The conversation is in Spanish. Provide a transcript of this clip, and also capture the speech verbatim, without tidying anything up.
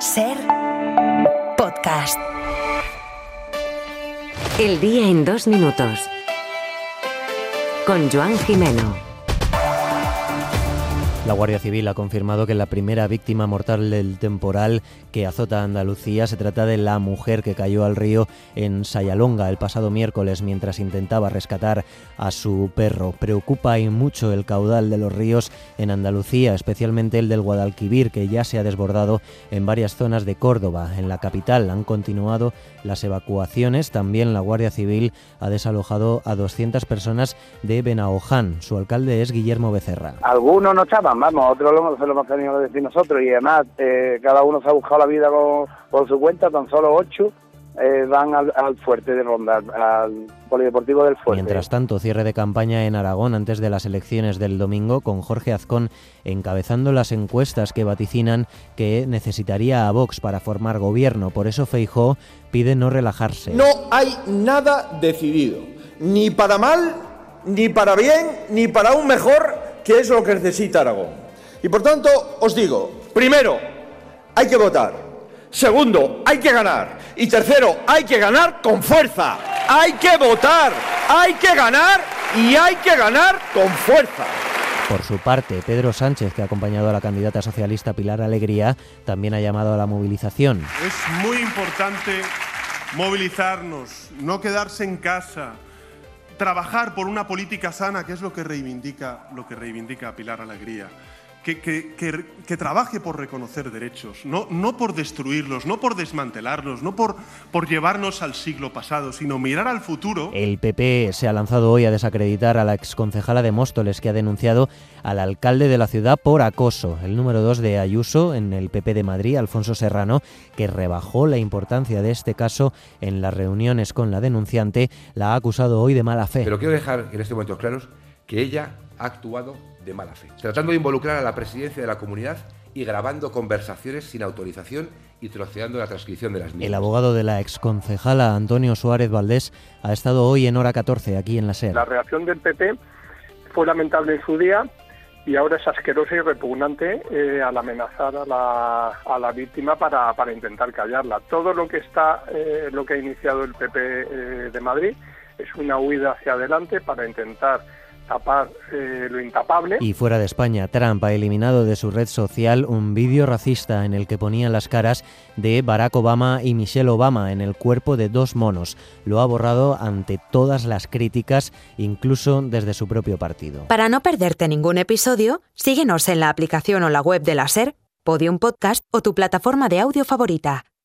Ser podcast. El día en dos minutos. Con Joan Jimeno. La Guardia Civil ha confirmado que la primera víctima mortal del temporal que azota a Andalucía se trata de la mujer que cayó al río en Sayalonga el pasado miércoles mientras intentaba rescatar a su perro. Preocupa y mucho el caudal de los ríos en Andalucía, especialmente el del Guadalquivir, que ya se ha desbordado en varias zonas de Córdoba. En la capital han continuado las evacuaciones. También la Guardia Civil ha desalojado a doscientas personas de Benaoján. Su alcalde es Guillermo Becerra. Algunos no estaban, vamos, otros lo, se lo hemos tenido que decir nosotros, y además eh, cada uno se ha buscado la vida con, por su cuenta. Tan solo ocho eh, van al, al fuerte de Ronda, al, al polideportivo del Fuerte. Mientras tanto, cierre de campaña en Aragón antes de las elecciones del domingo, con Jorge Azcón encabezando las encuestas que vaticinan que necesitaría a Vox para formar gobierno. Por eso Feijóo pide no relajarse. No hay nada decidido, ni para mal, ni para bien, ni para un mejor, que es lo que necesita Aragón. Y por tanto, os digo, primero, hay que votar. Segundo, hay que ganar. Y tercero, hay que ganar con fuerza. Hay que votar, hay que ganar y hay que ganar con fuerza. Por su parte, Pedro Sánchez, que ha acompañado a la candidata socialista Pilar Alegría, también ha llamado a la movilización. Es muy importante movilizarnos, no quedarse en casa, trabajar por una política sana, que es lo que reivindica, lo que reivindica Pilar Alegría. Que, que, que, que trabaje por reconocer derechos, no, no por destruirlos, no por desmantelarlos, no por, por llevarnos al siglo pasado, sino mirar al futuro. El P P se ha lanzado hoy a desacreditar a la exconcejala de Móstoles, que ha denunciado al alcalde de la ciudad por acoso. El número dos de Ayuso en el P P de Madrid, Alfonso Serrano, que rebajó la importancia de este caso en las reuniones con la denunciante, la ha acusado hoy de mala fe. Pero quiero dejar en este momento claros que ella ha actuado de mala fe, tratando de involucrar a la presidencia de la comunidad y grabando conversaciones sin autorización y troceando la transcripción de las mismas. El abogado de la exconcejala, Antonio Suárez Valdés, ha estado hoy en Hora catorce, aquí en la SER. La reacción del P P fue lamentable en su día y ahora es asquerosa y repugnante eh, al amenazar a la, a la víctima para, para intentar callarla. Todo lo que está, eh, lo que ha iniciado el P P eh, de Madrid es una huida hacia adelante para intentar tapar eh, lo intapable. Y fuera de España, Trump ha eliminado de su red social un vídeo racista en el que ponían las caras de Barack Obama y Michelle Obama en el cuerpo de dos monos. Lo ha borrado ante todas las críticas, incluso desde su propio partido. Para no perderte ningún episodio, síguenos en la aplicación o la web de la SER, Podium Podcast o tu plataforma de audio favorita.